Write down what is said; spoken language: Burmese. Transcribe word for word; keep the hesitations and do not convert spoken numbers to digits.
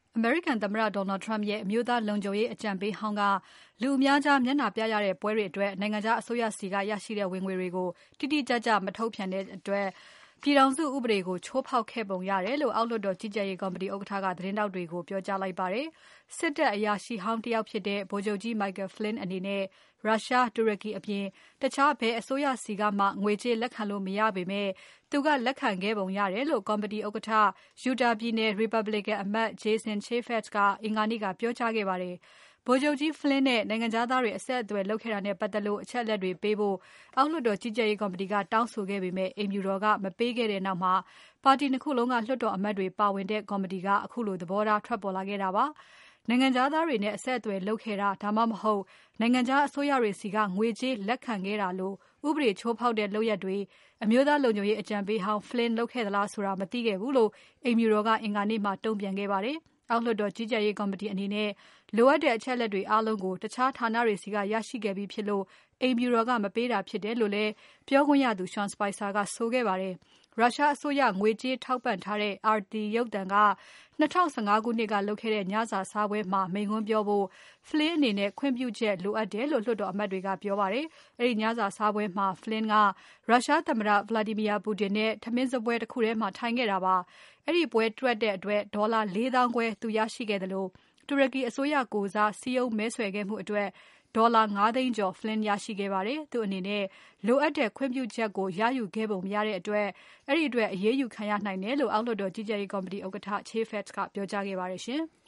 အမေရိကန်သမ္မတ Donald Trump ရဲ့အမျိုးသားလုံခြုံရေးအကြံပေးဟောင်းကလူအများကြားမျက်နှာပြရတဲ့ပွဲတွေအတွက် နိုင်ငံခြားအစိုးရဆီကရရှိတဲ့ဝင်ငွေတွေကိုတိတိကျကျမထုတ်ပြန်တဲ့အတွက်ပြည်ထောင်စုဥပဒေကိုချိုးဖောက်ခဲ့ပုံရတယ်လို့အောက်လွှတ်တော်ကြီးကြပ်ရေးကော်မတီဥက္ကဋ္ဌကသတင်းထောက်တွေကိုပြောကြားလိုက်ပါတယ်။စစ်တပ်အရာရှိဟောင်းတယောက်ဖြစ်တဲ့ဗိုလ်ချုပ်ကြီး Michael Flynn အနေနဲ့ရုရှား၊ တူရကီအပြင်တခြားဘယ်အစိုးရဆီကမှငွေကြေးလက်ခံလို့မရပေမဲ့သူကလက်ခံခဲ့ပုံရတယ်လို့ကော်မတီဥက္ကဋ္ဌ Utah ပြည်နယ် Republican အမတ် Jason Chaffetz ကအင်္ဂါနေ့ကပြောကြားခဲ့ပါတယ်။ဗိုလ်ချုပ်ကြီး Flynn နဲ့နိုင်ငံခြားသားတွေအဆက်အသွယ်လုပ်ခဲ့တာနဲ့ပတ်သက်လို့အချက်အလက်တွေပေးဖို့အောက်လွှတ်တော်ကြီးကြပ်ရေးကော်မတီကတောင်းဆိုခဲ့ပေမဲ့အိမ်ဖြူတော်ကမပေးခဲ့တဲ့နောက်မှာပါတီနှစ်ခုလုံးကလွှတ်တော်အမတ်တွေပါဝင်တဲ့ကော်မတီကအခုလိုသဘောထားထွက်ပေါ်လာခဲ့တာပါ။နိုင်ငံခြားသားတွေနဲ့အဆက်အသွယ်လုပ်ခဲ့တာဒါမှမဟုတ်နိုင်ငံခြားအစိုးရတွေဆီကငွေကြေးလက်ခံခဲ့တာလို့ဥပဒေချိုးဖောက်တဲ့လုပ်ရပ်တွေအမျိုးသားလုံခြုံရေးအကြံပေးဟောင်း Flynn လုပ်ခဲ့သလားဆိုတာမသိခဲ့ဘူးလို့အိမ်ဖြူတော်ကအင်္ဂါနေ့မှာတုံ့ပြန်ခဲ့ပါတယ်။အောက်လွှတ်တော်ကြီးကြပ်ရေးကော်မတီအနေနဲ့လိုအပ်တဲ့အချက်အလက်တွေအားလုံးကိုတခြားဌာနတွေဆီကရရှိခဲ့ပြီးဖြစ်လို့အိမ်ဖြူတော်ကမပေးတာဖြစ်တယ်လို့လည်းပြောခွင့်ရသူ Sean Spicer ကဆိုခဲ့ပါတယ်။ရုရှားအစိုးရငွေကြေးထောက်ပံ့ထားတဲ့ R T ရုပ်သံက၂၀၁၅ခုနှစ်ကလုပ်ခဲ့တဲ့ညစာစားပွဲမှာမိန့်ခွန်းပြောဖို့ Flynn အနေနဲ့ခွင့်ပြုချက်လိုအပ်တယ်လို့လွှတ်တော်အမတ်တွေကပြောပါတယ်။အဲဒီညစာစားပွဲမှာ Flynn ကရုရှားသမ္မတ Vladimir Putin နဲ့ထမင်းစားပွဲတခုထဲမှာထိုင်ခဲ့တာပါ။အဲဒီပွဲတွက်တဲ့အတွက်ဒေါ်လာလေးသောင်းခွဲသူရရှိခဲ့တယ်လို့တူရကီအစိုးရကိုယ်စားစည်းရုံးမဲဆွယ်ခဲ့မှုအတွက်ဒေါ်လာငါးသိန်းကျော် Flynn ရရှိခဲ့ပါတယ်။သူအနေနဲ့လိုအပ်တဲ့ခွင့်ပြုချက်ကိုရယူခဲ့ပုံမရတဲ့အတွက်အဲဒီအတွက်အရေးယူခံရနိုင်တယ်လို့အောက်လွှတ်တော်ကြီးကြပ်ရေးကော်မတီဥက္ကဋ္ဌ Chaffetz ကပြောကြားခဲ့ပါတယ်ရှင်။